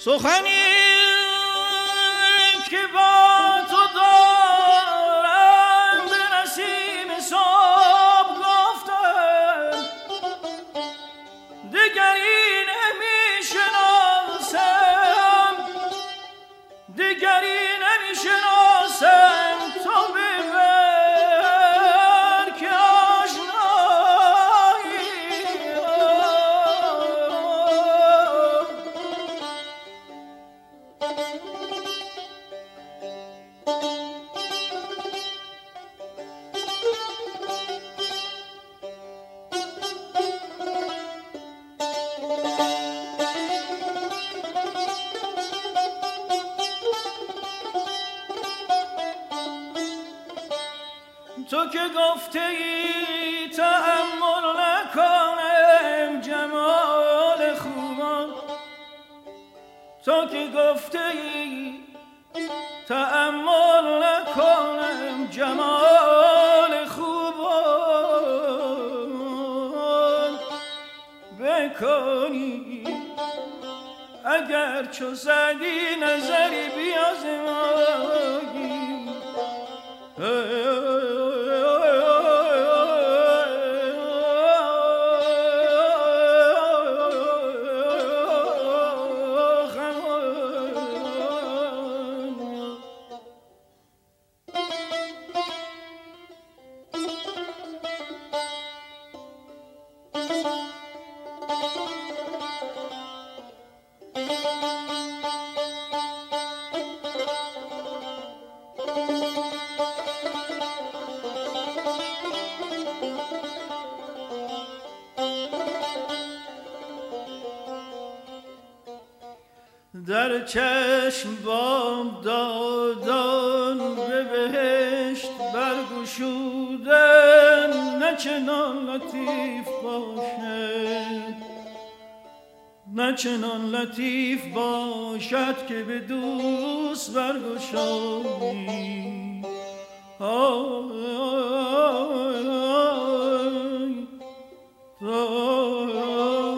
سخنی که با تو دارم به نسیم صبح گفتم دیگری نمیشناسم دیگری نمیشناسم تو ببر که آشنایی تو که گفته ای تأمل نکنم جمال خوبان تو که گفته ای تأمل نکنم جمال خوبان بکنی اگر چو زدی نظری بیازمایی در چشم بام دادان به بهشت برگشودن نه چنان لطیف باشد نه چنان لطیف باشد که به دوست برگشایی آی